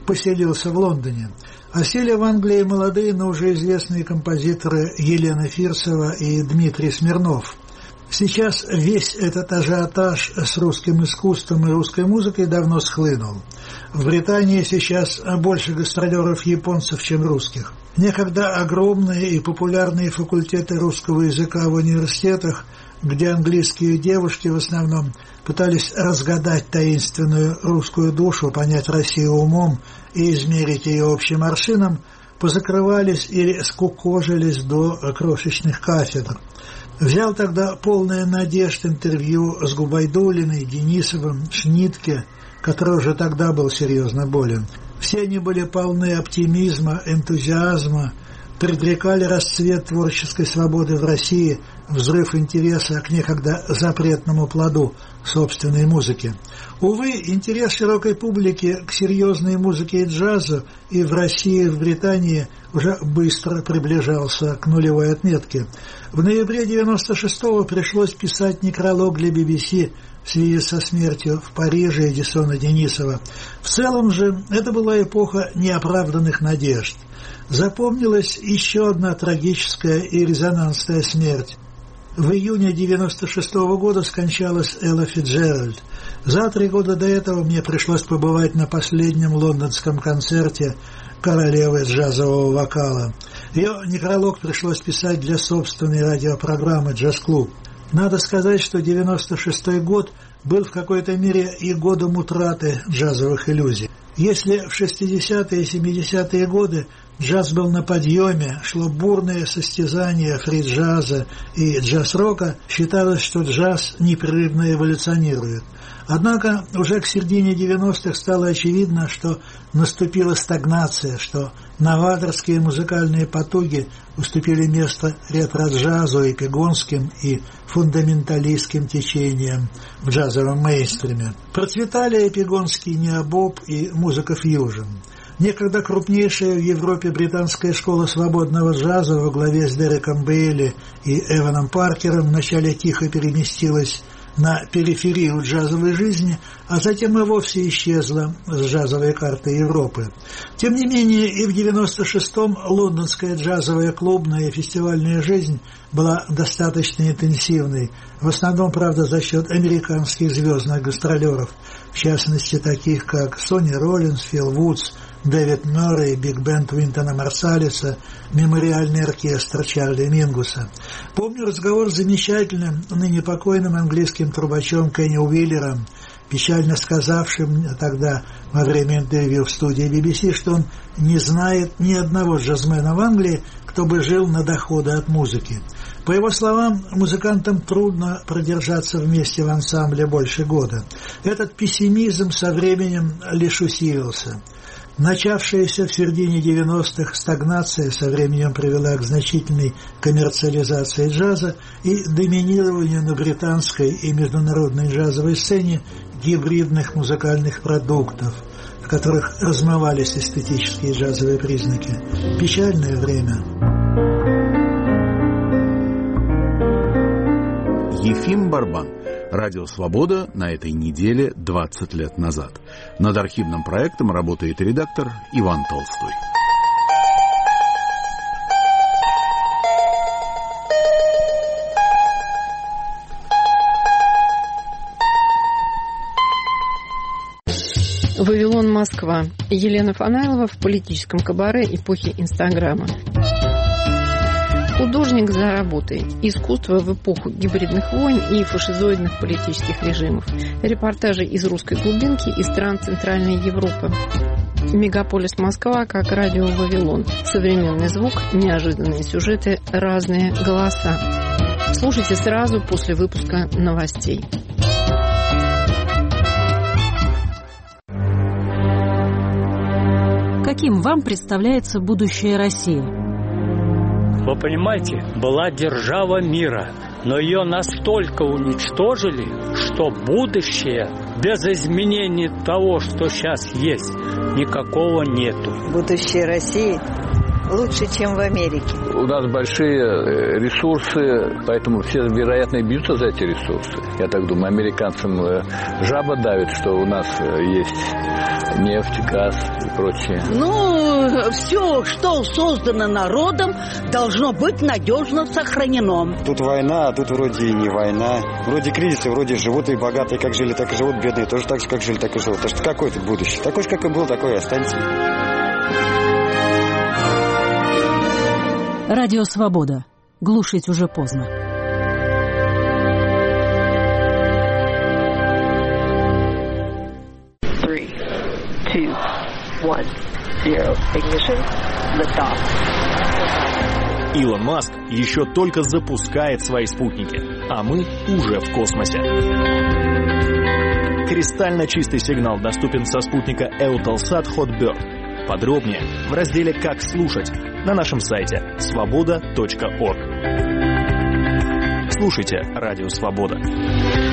поселился в Лондоне. Осели в Англии молодые, но уже известные композиторы Елена Фирсова и Дмитрий Смирнов. Сейчас весь этот ажиотаж с русским искусством и русской музыкой давно схлынул. В Британии сейчас больше гастролеров японцев, чем русских. Некогда огромные и популярные факультеты русского языка в университетах, где английские девушки в основном пытались разгадать таинственную русскую душу, понять Россию умом и измерить ее общим аршином, позакрывались или скукожились до крошечных кафедр. Взял тогда полное надежд интервью с Губайдулиной, Денисовым, Шнитке, который уже тогда был серьезно болен. Все они были полны оптимизма, энтузиазма, предрекали расцвет творческой свободы в России, взрыв интереса к некогда запретному плоду собственной музыки. Увы, интерес широкой публики к серьезной музыке и джазу и в России, и в Британии уже быстро приближался к нулевой отметке. В ноябре 96-го пришлось писать некролог для BBC в связи со смертью в Париже Эдисона Денисова. В целом же это была эпоха неоправданных надежд. Запомнилась еще одна трагическая и резонансная смерть. В июне 96-го года скончалась Элла Фицджеральд. За 3 года до этого мне пришлось побывать на последнем лондонском концерте королевы джазового вокала. Ее некролог пришлось писать для собственной радиопрограммы «Джаз-клуб». Надо сказать, что 96-й год был в какой-то мере и годом утраты джазовых иллюзий. Если в 60-е и 70-е годы джаз был на подъеме, шло бурное состязание фри-джаза и джаз-рока, считалось, что джаз непрерывно эволюционирует. Однако уже к середине 90-х стало очевидно, что наступила стагнация, что новаторские музыкальные потуги уступили место ретро-джазу, эпигонским и фундаменталистским течениям в джазовом мейнстриме. Процветали эпигонский необоб и музыка фьюжн. Некогда крупнейшая в Европе британская школа свободного джаза во главе с Дереком Бейли и Эваном Паркером вначале тихо переместилась на периферию джазовой жизни, а затем и вовсе исчезла с джазовой карты Европы. Тем не менее, и в 96-м лондонская джазовая клубная и фестивальная жизнь была достаточно интенсивной, в основном, правда, за счет американских звездных гастролеров, в частности, таких как Сонни Роллинс, Фил Вудс, Дэвид Мёррей, биг-бенд Уинтона Марсалиса, мемориальный оркестр Чарли Мингуса. Помню разговор с замечательным, ныне покойным английским трубачом Кенни Уиллером, печально сказавшим тогда во время интервью в студии BBC, что он не знает ни одного джазмена в Англии, кто бы жил на доходы от музыки. По его словам, музыкантам трудно продержаться вместе в ансамбле больше года. Этот пессимизм со временем лишь усилился. Начавшаяся в середине 90-х стагнация со временем привела к значительной коммерциализации джаза и доминированию на британской и международной джазовой сцене гибридных музыкальных продуктов, в которых размывались эстетические джазовые признаки. Печальное время. Ефим Барбан. Радио «Свобода» на этой неделе 20 лет назад. Над архивным проектом работает редактор Иван Толстой. Вавилон, Москва. Елена Фанайлова в политическом кабаре эпохи Инстаграма. Художник за работой. Искусство в эпоху гибридных войн и фашизоидных политических режимов. Репортажи из русской глубинки и стран Центральной Европы. Мегаполис Москва как радио Вавилон. Современный звук, неожиданные сюжеты, разные голоса. Слушайте сразу после выпуска новостей. Каким вам представляется будущее России? Вы понимаете, была держава мира, но ее настолько уничтожили, что будущее без изменений того, что сейчас есть, никакого нету. Будущее России лучше, чем в Америке. У нас большие ресурсы, поэтому все, вероятно, и бьются за эти ресурсы. Я так думаю, американцам жаба давит, что у нас есть нефть, газ и прочее. Ну, все, что создано народом, должно быть надежно сохранено. Тут война, а тут вроде и не война. Вроде кризисы, вроде живут и богатые, как жили, так и живут, бедные тоже так же, как жили, так и живут. Так что какое тут будущее? Такой же, как и был, такой и останется. Радио «Свобода». Глушить уже поздно. Илон Маск еще только запускает свои спутники, а мы уже в космосе. Кристально чистый сигнал доступен со спутника Eutelsat Hotbird. Подробнее в разделе «Как слушать» на нашем сайте svoboda.org. Слушайте Радио Свобода.